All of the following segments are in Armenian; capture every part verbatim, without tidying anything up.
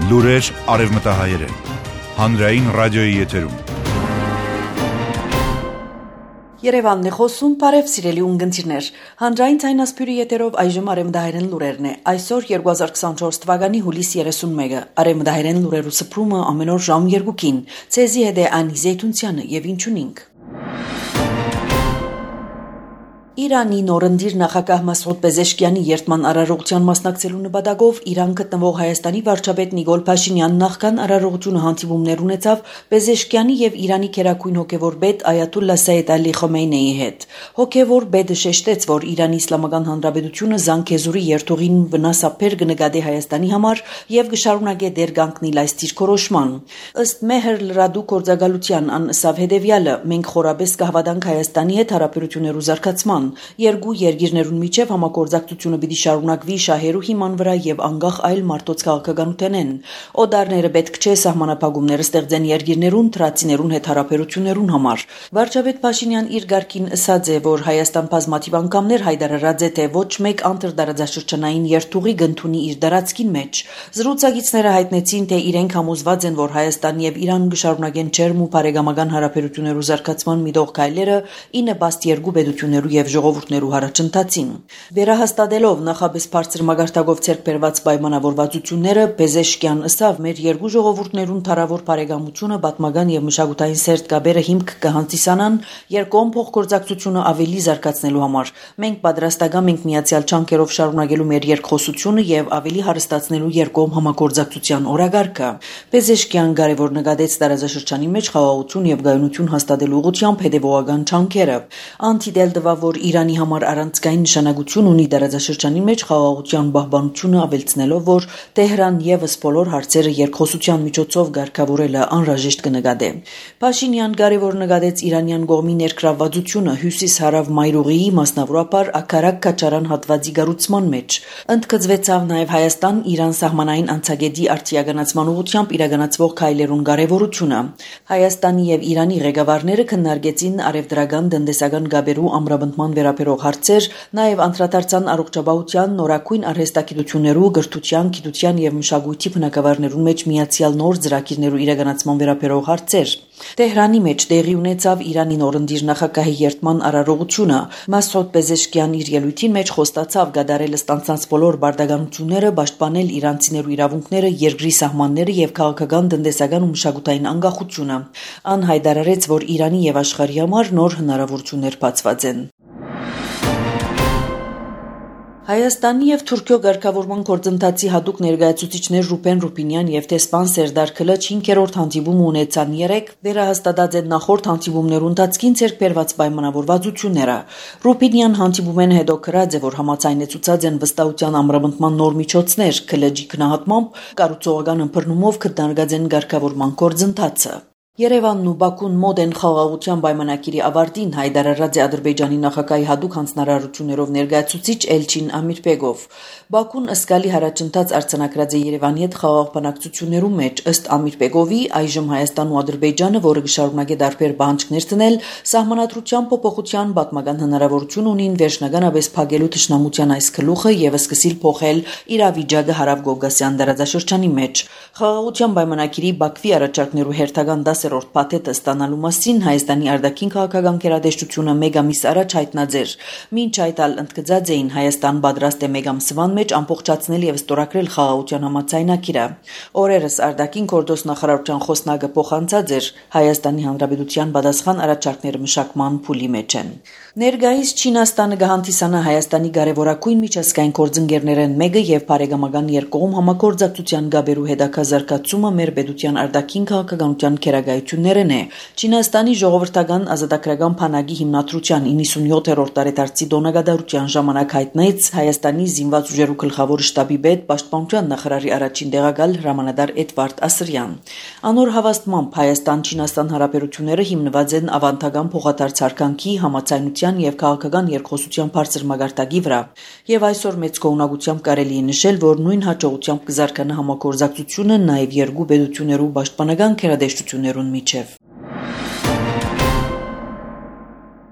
Լուրեր արևմտահայերեն, հանրային ռադիոյի եթերում։ Երևանն է խոսում, բարև սիրելի ունգընտիրներ։ Հանրային ցայնասպյուրի եթերով այժմ արևմտահայերեն լուրերն է։ Այսօր երկու հազար քսանչորս թվականի հուլիս երեսունմեկը։ Արևմտահայերեն լուրերու սփռումը ամեն օր ժամ երկուքին։ Ցեզի հետ է Անի Զեյթունցյանը եւ ինչունինք։ Իրանի նորընտիր նախագահ Մասուդ Պեզեշկյանի երթման արարողության մասնակցելու նպատակով Իրան գտնվող Հայաստանի վարչապետ Նիկոլ Փաշինյանն նախքան արարողությունը հանդիպումներ ունեցավ Պեզեշկյանի եւ Իրանի քերակույն հոգեվոր պետ Այաթոլլա Սայեդ Ալի Խոմեյնիի հետ։ Հոգեվոր պետը շեշտեց, որ Իրանի Իսլամական Հանրապետությունը զանգեզուրի երթուղին վնասափեր կնկատի Հայաստանի համար եւ կշարունակե դեր կանգնել այս դիրքորոշման։ Ըստ Մեհր լրադու գործակալության անըսավ հետեւյալը. մենք խորապես կհավատանք Հայաստանի հետ հարաբերություններու զարգացման Երկու երկիրներուն միջև համագործակցությունը պիտի շարունակվի շահերու հիման վրա եւ անկախ այլ մարդոց քաղաքականութենեն։ Օդարները պետք չէ սահմանափակումներ ստեղծեն երկիրներուն, թրացիներուն հետ հարաբերություններուն համար։ Վարչապետ Փաշինյան իր ղարքին ասաց է, որ Հայաստան բազմաթիվ անգամներ հայտարարած է, թե ոչ մեկ անդրդարաձաշրջանային երթուղի կընդունի իր դարածքին մեջ։ Զրուցակիցները հայտնեցին, թե իրենք համոզված են, որ Հայաստան եւ Իրան կշարունակեն ջերմ ու բարեկամական հարաբերություններու զարգացման միտող քայլերը ի նպաստ երկու պետություններու եւ ժողովուրդներու հարաճընթացին։ Վերահաստատելով նախաբես բարձր մագարտակով ցերկ բերված պայմանավորվածությունները, Պեզեշկյան ըսավ մեր երկու ժողովուրդներուն թարավոր բարեկամությունը, պատմական եւ մշակութային սերտ կապերը հիմք կհանդիսանան երկկողմ փոխգործակցությունը ավելի զարգացնելու համար։ Մենք պատրաստական ենք միացյալ չանքերով շարունակելու մեր երկխոսությունը եւ ավելի հարստացնելու երկկողմ համագործակցության օրակարգը։ Պեզեշկյան կարևոր նկատեց տարածաշրջանի մեջ խաղաղություն եւ գայունություն հաստատելու ուղղությամբ հետեւողական չանքերը։ Անտիդել տվավ, որ Իրանի համար առանցքային նշանակություն ունի տարածաշրջանի մեջ խաղաղության պահպանությունը ավելցնելով, որ Տեհրան եւս բոլոր հարցերը երկխոսության միջոցով ղեկավարելը անհրաժեշտ կնկատե։ Փաշինյան կարևոր նկատեց իրանյան կողմի ներգրավվածությունը հյուսիս-հարավ մայրուղիի, մասնավորապես Աքարակ-Քաչարան հատվածի կառուցման մեջ։ Ընդգծվեցավ նաեւ Հայաստան-Իրան սահմանային անցագետի արտիականացման ուղղությամբ իրականացվող քայլերուն կարևորությունը։ Հայաստանի եւ Իրանի ղեկավարները քննարկեցին արևդրական տնտեսական գաբերու ամրապնդման վերաբերող հարցեր, նաև անդրադարձան առողջապահության, նորակույն արհեստագիտություններու, գրթության, գիտության եւ մշակույթի բնագավառներուն մեջ միացյալ նոր ծրագիրներու իրականացման վերաբերող հարցեր։ Տեհրանի մեջ տեղի ունեցավ Իրանի նորընտիր նախագահի երթման արարողությունը։ Մասուդ Պեզեշկյան իր ելույթին մեջ խոստացավ գդարել ստանցած բոլոր բարդականությունները, պաշտպանել իրանցիներու իրավունքները, երկրի սահմանները եւ քաղաքական, տնտեսական ու մշակութային անկախությունը։ Ան հայտարարեց, որ Իրանի եւ աշխարհի համար նոր հնարավորություններ բացված են։ Հայաստանի եւ Թուրքիո ղեկավարման գործընթացի հատուկ ներկայացուցիչներ Ռուբեն Ռուբինյան եւ տեսփան Սերդար Քլաչ հինգերորդ հանդիպում ունեցան երեք, վերահաստատած են նախորդ հանդիպումներու ընթացքին ցերկ բերված պայմանավորվածությունները։ Ռուբինյան հանդիպումեն հետո գրած է, որ համաձայնեցուցած են վստահության ամրապնդման նոր միջոցներ, Քլաչի գնահատմամբ կառուցողական ըմբռնումով քննարկած են ղեկավարման գործընթացը։ Երևանն ու Բաքուն մոտ են խաղաղության պայմանագիրի ավարտին հայտարարած է Ադրբեջանի նախագահի հատուկ հանձնարարություններով ներկայացուցիչ Էլչին Ամիրբեգով։ Բաքուն ըսկալի հարաճընթաց արձանագրած է Երևանի հետ խաղաղ բանակցություններու մեջ։ Ըստ Ամիրբեգովի, այժմ Հայաստանն ու Ադրբեջանը, որը կշարունակի տարբեր բանջկներ տնել, սահմանադրության փոփոխության պատմական հնարավորություն ունին վերջնականապես փակելու թշնամության այս գլուխը եւ սկսիլ փոխել իրավիճակը հարավ-կովկասյան տարածաշրջանի մեջ։ Խաղաղության պայմանագիրի Բաքվի առաջարկներու հերթական դասերորդ փաթեթը ստանալու մասին Հայաստանի արտաքին քաղաքական գերատեսչությունը մեկ ամիս առաջ հայտնած էր։ Մինչ այդ ալ ընդգծած էին Հայաստան պատրաստ է մեկ ամսվան մեջ ամբողջացնել եւ ստորագրել խաղաղության համաձայնագիրը։ Օրերս արտաքին գործոս նախարարության խոսնակը փոխանցած էր Հայաստանի Հանրապետության պատասխան առաջարկները մշակման փուլի մեջ են։ Ներկայիս Չինաստանը կհանդիսանա Հայաստանի կարևորագույն միջազգային գործընկերներեն մեկը եւ բարեկամական երկկողմ համագործակցության գաբերու հետագա զարգացումը մեր պետության արտաքին քաղաքականության քերագայություններն է։ Չինաստանի ժողովրդական ազատագրական բանակի հիմնադրության իննսունյոթերորդ տարեդարձի տոնակատարության ժամանակ հայտնեց Հայաստանի զինված ուժերու գլխավոր շտաբի պետ պաշտպանության նախարարի առաջին տեղակալ հրամանատար Էդվարդ Ասրյան։ Անոր հավաստմամբ Հայաստան-Չինաստան հարաբերությունները հիմնված են ավանդական փոխադարձ հարկանքի, համաձայնության եւ քաղաքական երկխոսության բարձր մագարտակի վրա։ Եվ այսօր մեծ գոհունակությամբ կարելի է նշել, որ նույն հաջողությամբ կզարգանա համագործակցությունը նաեւ երկու պետություններու պաշտպանական գերատեսչություններուն միջև։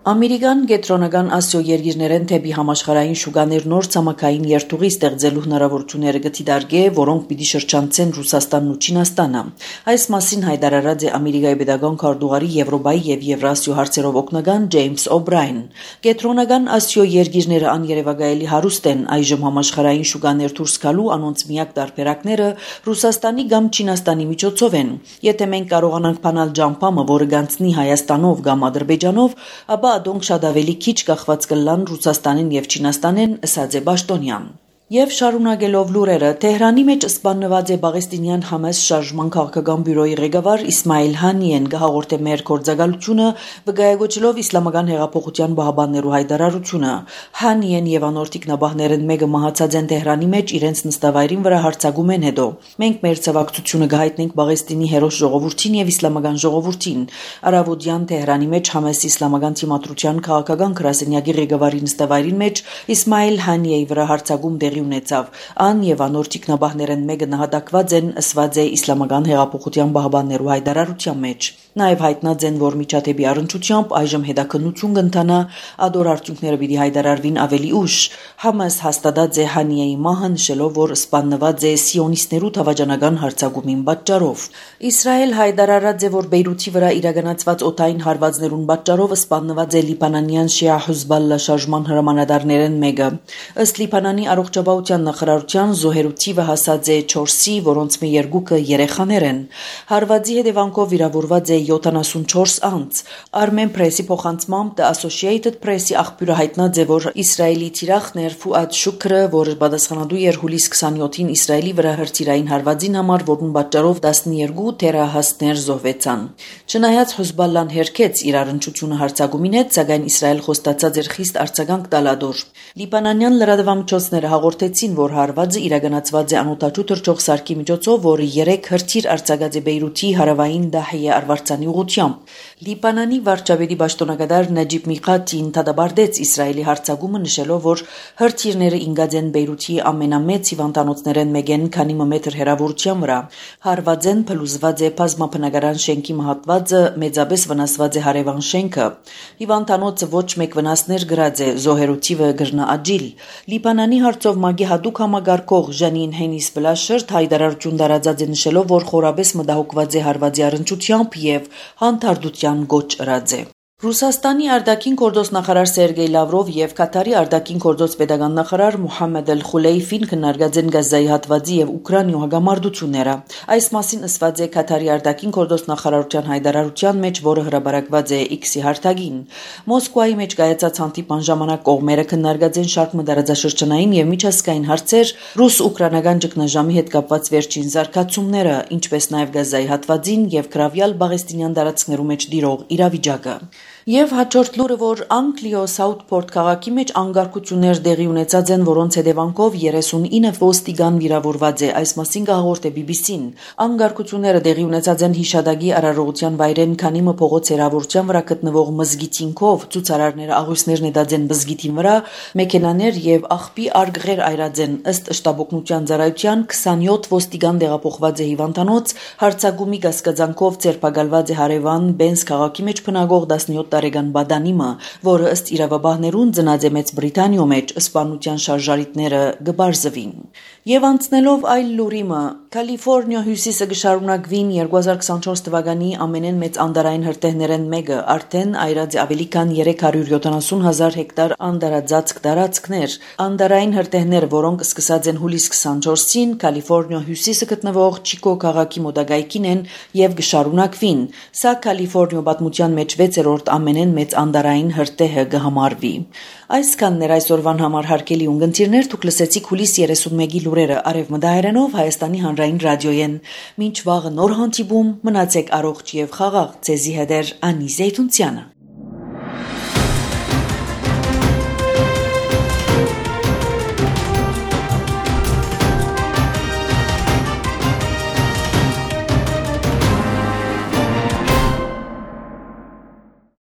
Ամերիկան կենտրոնական Ասիո երկիրներեն թեպի համաշխարհային շուկաներ նոր ցամաքային երթուղի ստեղծելու հնարավորությունները գտիդարգե, որոնք պիտի շրջանցեն Ռուսաստանն ու Չինաստանը։ Այս մասին հայտարարած է Ամերիկայի պետական քարտուղարի Եվրոպայի եւ Եվրասիո հարցերով օգնական Ջեյմս Օբրայն։ Կենտրոնական Ասիո երկիրները աներևակայելի հարուստ են, այժմ համաշխարհային շուկաներ դուրս գալու անոնց միակ տարբերակները Ռուսաստանի կամ Չինաստանի միջոցով են։ Եթե մենք կարողանանք բանալ ջամփամը, որը գանցնի Հայաստանով կամ Ադրբեջանով, ապա ադոնք շատ ավելի քիչ կախված կլան Ռուսաստանին եւ Չինաստանին, ըսած է Բաշտոնյան։ Եվ շարունակելով լուրերը, Թեհրանի մեջ սպանված է Պաղեստինյան Համաս շարժման քաղաքական բյուրոյի ղեկավար Իսմայիլ Հանիեն գահաղորդե մեր գործակալությունը, վկայակոչելով իսլամական հեղափոխության պահապաններու հայտարարությունը։ Հանիեն եւ անորդ ինքնաբահներն մեկը մահացած են Թեհրանի մեջ իրենց նստավայրին վրա հարձակում են հետո։ Մենք մեր ցավակցությունը կհայտնենք Պաղեստինի հերոս ժողովրդին եւ իսլամական ժողովրդին։ Արավոտյան Թեհրանի մեջ Համաս իսլամական թիմադրության քաղաքական գրասենյակի ղեկավարի նստավայրին մեջ Իսմայիլ Հանիեի վրա հարձակում ունեցավ, ան եւ անոր ճգնաբահներն մեկը նահատակված են, ըսված է իսլամական հեղափոխության պահապաններու հայտարարության մեջ։ Նաեւ հայտնած են, որ միջադեպի առնչությամբ այժմ հետաքննություն կընթանա, ադոր արդյունքները պիտի հայտարարվին ավելի ուշ։ Համաս հաստատած է Հանիեի մահը, նշելով, որ սպանված է սիոնիստներու թավջանական հարձակումին պատճառով։ Իսրայել հայտարարած է, որ Բեյրութի վրա իրականացված օդային հարվածներուն պատճառով սպանված է լիբանանյան շիա Հեզբոլլա շարժման հրամանատարներն մեկը։ Ըստ Լիբանանի առողջապահության նախարարության զոհերու թիվը հասած է չորսի, որոնց մի երկուքը երեխաներ են։ Հարվածի հետևանքով վիրավորված է յոթանասունչորս անձ։ Armen Press-ի փոխանցմամբ The Associated Press-ի աղբյուրը հայտնած է, որ Իսրայելի թիրախներ Ֆուադ Շուքրը, որը պատասխանատու էր հուլիս քսանյոթին Իսրայելի վրա հրթիռային հարվածին համար, որն պատճառով տասնյոթ թերահասներ զոհվեցան։ Չնայած Հեզբոլլան հերքեց իր առնչությունը հարձակումին հետ, սակայն Իսրայել խոստացած էր խիստ արձագանք տալ ադոր։ Լիբանանյան լրատվամիջոցները հաղորդեցին, որ հարվածը իրականացված է անօդաչու թռչող սարքի միջոցով, որը երեք հրթիռ արձակած է Բեյրութի հարավային Դահիե արվարձանի ուղղությամբ։ Լիբանանի վարչապետի պաշտոնակատար Նաջիբ Միղաթին դատապարտեց Իսրայելի հարձակումը, նշելով, որ հրթիռները ինգած են Բեյրութի ամենամեծ հիվանդանոցներեն մեկեն, քանի մետր հեռավորության վրա։ Հարվածեն փլուզված է բազմաբնակարան շենքի մահատվածը, մեծապես վնասված է հարևան շենքը։ Հիվանդանոցը ոչ մեկ վնասներ գրած է, զոհերու թիվը գրնա աճիլ։ Լիբանանի հարցով ՄԱԳ-ի հատուկ համագարկող Ժանին Հենիս Բլաշերտ հայտարարություն տարածած է, նշելով, որ խորապես մտահոգված է հարվածի առնչությամբ եւ հանդարտության գոչ ըրած է։ Ռուսաստանի արտաքին գործոստ նախարար Սերգեյ Լավրով եւ Կատարի արտաքին գործոստ պետական նախարար Մուհամմեդ Էլ-Խուլեյֆին քննարկած են Գազայի հատվածի եւ Ուկրաինայի հագամարտությունները։ Այս մասին ասված է Կատարի արտաքին գործոստ նախարարության հայտարարության մեջ, որը հրապարակված է X-ի հարթակին։ Մոսկվայի մեջ կայացած հանդիպման ժամանակ կողմերը քննարկած են շարք մտարածաշրջանային եւ միջազգային հարցեր, ռուս-ուկրաինական ճգնաժամի հետ կապված վերջին զարգացումները, ինչպես նաեւ Գազայի հատվածին եւ գրավյալ Պաղեստինյան տարածքներու մեջ տիրող իրավիճակը։ Եվ հաջորդ լուրը, որ Անգլիո Սաութփորթ քաղաքի մեջ անկարգություններ տեղի ունեցած են, որոնց հետևանքով երեսունինը ոստիկան վիրավորված է, այս մասին կհաղորդե բի բի սին։ Անկարգությունները տեղի ունեցած են հիշադակի արարողության վայրեն, քանի մը փողոց հեռավորության վրա գտնվող մզգիթինքով, ցուցարարները աղյուսներ նետած են մզգիթին վրա, մեքենաներ եւ աղբի արգղեր այրած են։ Ըստ շտաբօգնության ծառայության քսանյոթ ոստիկան տեղափոխված է հիվանդանոց, հարձակումի կասկածանքով ձերբակալված է հարևան Բենս քաղաքի մեջ բնակող տասնյոթ տարեկան Բադանիմը, որը ըստ իրավաբաններուն ծնած է Մեծ Բրիտանիո մեջ, սպանության շարժարիտները կբարձվին։ Եվ անցնելով այլ լուրիմը, Կալիֆոռնիա հյուսիսը կշարունակվին երկու հազար քսանչորս թվականի ամենեն մեծ անդարային հրթիռներն մեկը, արդեն այրած է ավելի քան երեք հարյուր յոթանասուն հազար հեկտար անդարածածկ տարածքներ։ Անդարային հրթիռները, որոնք սկսած են հուլիս քսանչորսին, Կալիֆոռնիա հյուսիսը գտնվող Չիկո քաղաքի մոտակայքին են եւ կշարունակվին։ Սա Կալիֆոռնիա պատմության մեջ վեցերորդ ամենեն մեծ անդարային հրթիռը կհամարվի։ Այսքանն էր այսօրվան համար հարգելի ունգընտիրներ, դուք լսեցիք հուլիս երեսունմեկի լուրերը Արևմտահայերենով Հայաստանի հանրային ռադիոյեն։ Մինչ վաղը նոր հանդիպում, մնացեք առողջ եւ խաղաղ, ձեզի հետ է Անի Զեյթունցյանը։